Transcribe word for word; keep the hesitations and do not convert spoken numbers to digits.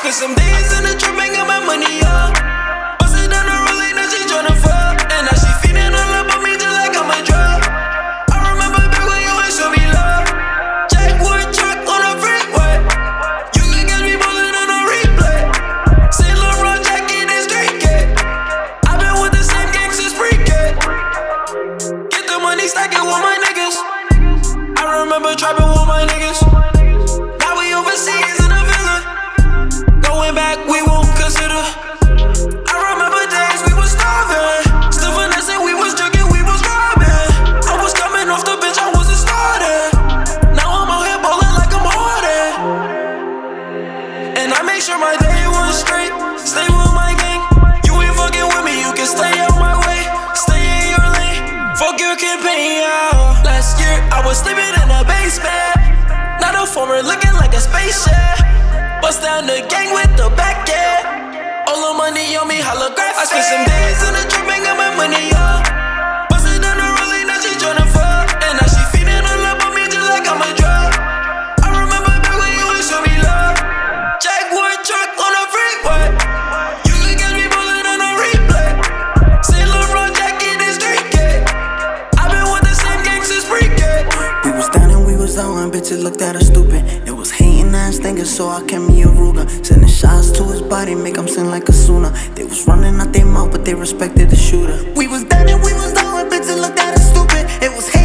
spent some days in the trap and got my money up. Bustin' down the road like now she tryna fuck. And now she feeding all up on me just like I'm a drug. I remember back when you ain't show me love. Jaguar truck on a freeway. You can catch me ballin' on a replay. Saint Laurent jacket and street cat. I been with the same gang since pre-K. Get the money, stack it with my niggas. I remember trapping with my niggas. Now we overseas in a villa. Going back, we won't consider. I remember days we was starving. Still finessing, we was drinking, we was robbing. I was coming off the bench, I wasn't starting. Now I'm out here ballin' like I'm Harden. And I make sure my day was straight. Stay with my gang. You ain't fucking with me, you can stay out my way. Stay in your lane. Fuck your campaign, yeah. Last year, I was sleeping in a basement. Not a former, looking like a spaceship. Bust down the gang with the back end. All the money on me, holographic. I spent some days in the trap and got my money up. Bustin' down the road like now she tryna fuck. And now she feeding all up on me just like I'm a drug. I remember back when you ain't show me love. Jaguar truck on a freeway. You can catch me ballin' on a replay. Saint Laurent jacket and street cat. I been with the same gang since pre-K. We was down and we was out and bitches looked at us stupid. It was hating ass thinking, so I kept me a Ruger. Sending shots to his body, make him sing like a Suna. They was running out their mouth, but they respected the shooter. We was down and we was out and bitches looked at us stupid. It was hating